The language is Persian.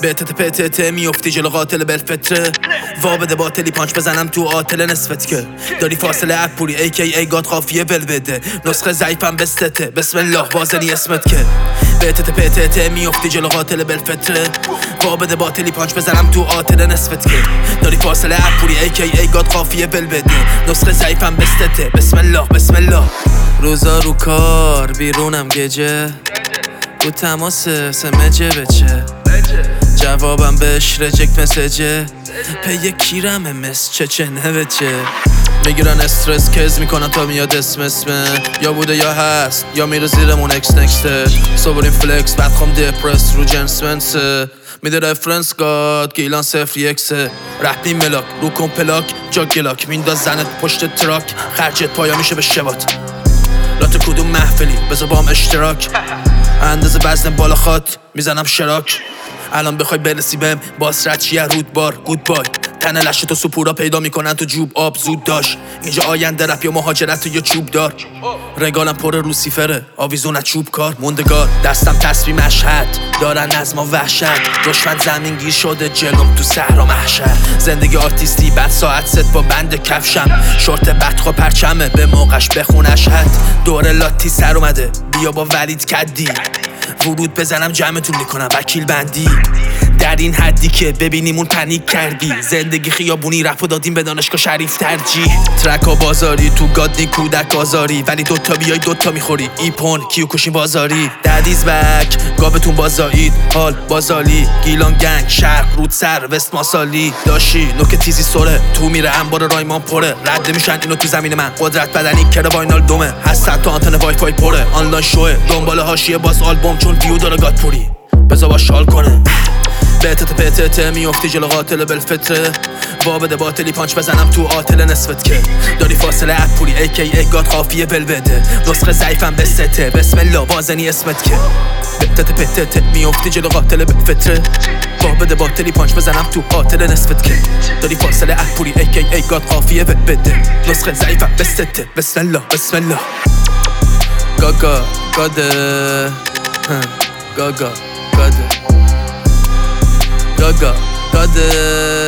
بهتت پتت میفتی جلو قاتل بالفطره وا بده باطلی پانچ بزنم تو آتل نصفت که داری فاصله اپوری ای کی ای گاد قافیه ول بده نسخه ضعیفم بستته بسم الله بازنی اسمت که بهتت پتت میفتی جلو قاتل بالفطره وا بده باطلی پانچ بزنم تو آتل نصفت که داری فاصله اپوری ای کی ای گاد قافیه ول بده نسخه ضعیفم بستته بسم الله بسم الله روزا رو کار بیرونم گجه رو تماس سمجه بچه جوابم بهش رجکت مسجه پی کیرمه مس چه نوچه میگیرن استرس کز میکنن تا میاد اسمه یا بوده یا هست یا میره زیرمون اکس نکسته صبرین فلکس بعد خوام دپرس رو جنس منسه میده رفرنس گاد گیلان صفر یکسه رپی ملاک رو کن پلاک جا گلاک مینداز زنت پشت تراک خرجت پایا میشه به شبات لات کدوم محفلی بذار بام اشتراک اندازه وزن بالا خات میزنم شراک الان بخوای برسی بهم باسرت چیه رودبار گود بای تنه لشه تو سپورا پیدا میکنن تو جوب آب زود داشت اینجا آینده رپ یا مهاجرت یا چوب دار رگالم پر روسیفره آویزون از چوب کار موندگار دستم تصویر مشهد دارن از ما وحشت دشمن زمین گیر شده جلوم تو صحرا محشر زندگی آرتیستی بعد ساعت ست با بند کفشم شورت بدخوا پرچمه به موقعش بخونش حد دور لاتی سر اومده بیا با ولید کدی ورود بزنم جمعتون میکنم وکیل بندی در این حدی که ببینیمون پنیک کردی زندگی خیابونی رفت و دادیم به دانشگاه شریف ترجیح ترکا بازاری تو گادی کودک آزاری ولی دوتا بیای دوتا میخوری ایپون کیو کشین بازاری ددیز بک گابتون بازایید حال بازالی گیلان گنگ شرق رود سر وست ماسالی داشی نوک تیزی سره تو میره انبار رایمان پره رد میشن اینو تو زمین من قدرت بدنی کره واینال دومه هست تو آنتن وای فای پره آنلاین شوه دنبال حاشیه باز آلبوم چون ویو داره گاد پوری بذار با شال کنه بهتت پتت میفتی جلو قاتل بالفطره وا بده باطلی پانچ بزنم تو آتل نصفت که داری فاصله اپوری ای کی ای گاد قافیه ول بده نسخه ضعیفم بسته بسم الله بازنی اسمت که بهتت پتت میفتی جلو قاتل بالفطره وا بده باطلی پانچ بزنم تو آتل نصفت که داری فاصله اپوری ای کی ای گاد قافیه ول بده نسخه ضعیفم بسته بسم الله بسم الله گاگا گاده گاگا گاده Gaga,